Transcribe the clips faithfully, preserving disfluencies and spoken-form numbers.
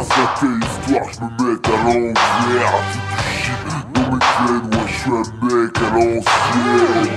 Passe à tes histoires, j'me mets à l'envers. Tout du shit dans mes veines, ouais j'suis un mec à l'ancienne.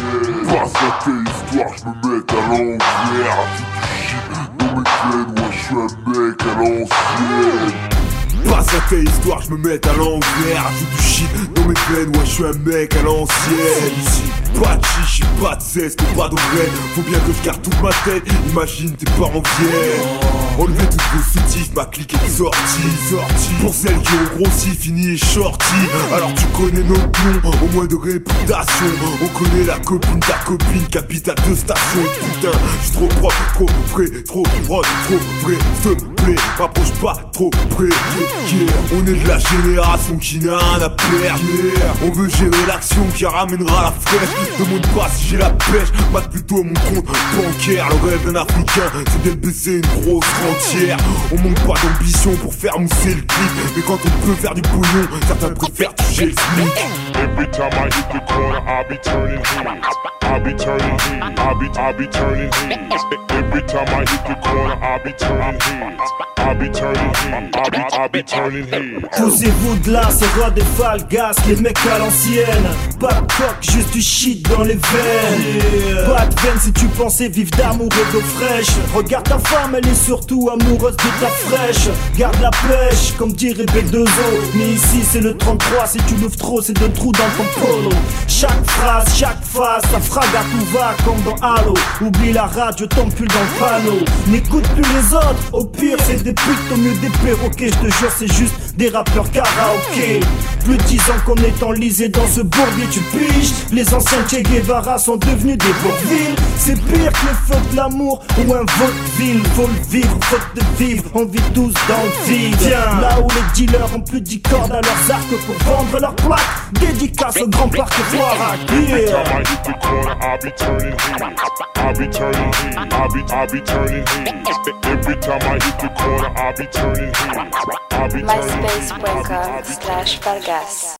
Passe à tes histoires, j'me mets à l'envers. Tout du shit dans mes veines, ouais j'suis un mec à l'ancienne. Passe à tes histoires, j'me mets à l'envers. Tout du shit dans mes veines, ouais j'suis un mec à l'ancienne. Pas de chichi, pas de zeste, pas d'oreille. Faut bien que je garde toute ma tête, imagine tes parents viennent. Enlevez toutes vos soutifs, ma clique est sortie, sortie. Pour celles qui ont grossi, fini et shorty. Alors tu connais notre nom, au moins de réputation. On connaît la copine, ta copine, capitale de station. Putain, j'suis trop propre, trop frais, trop prod, trop vrai. S'il te plaît, m'approche pas trop près. Yeah. On est de la génération qui n'a rien à perdre. Yeah. On veut gérer l'action qui ramènera la fraîche. Demande pas si j'ai la pêche, mate plutôt mon compte bancaire. Le rêve d'un Africain, c'est bien de baisser une grosse rentière. On manque pas d'ambition pour faire mousser le clip, mais quand on peut faire du pognon, certains préfèrent toucher le smic. Every time I hit the corner, I'll be turning heads. I'll be turning heads. I'll be, I'll be turning heads. Every time I hit the corner, I'll be turning heads. I'll be turning heads. I'll be, I'll be turning heads. Posez-vous de là, c'est roi des falgas, les mecs à l'ancienne. Pas de coq, juste du shit dans les veines. Yeah. Pas de veine si tu pensais vivre d'amour et d'eau fraîche. Regarde ta femme, elle est surtout amoureuse de ta fraîche. Garde la pêche, comme dirait B deux O. Mais ici c'est le trente-trois, si tu l'ouvres trop, c'est deux trous dans ton polo. Chaque phrase, chaque phase, ça frague à tout va comme dans Halo. Oublie la radio, tombe plus dans le panneau. N'écoute plus les autres, au pire c'est des putes, au mieux des perroquets. Je te jure c'est juste des rappeurs karaoké. Plus de dix ans qu'on est enlisé dans ce bourbier, tu piges. Les anciens Che Guevara sont devenus des vaudevilles. C'est pire que le feu de l'amour ou un vaudeville. Faut le vivre, faute de vivre, on vit tous dans le vide. Tiens, là où les dealers ont plus de dix cordes à leurs arcs pour vendre leurs plaques. Dédicace au grand parc Floirac. Every time I hit the corner, I'll be turning heads. I'll be turning heads. I'll be, I'll be turning heads. Every time I hit the corner, I'll be turning heads. I'll be turning heads. myspace.com slash Vargas.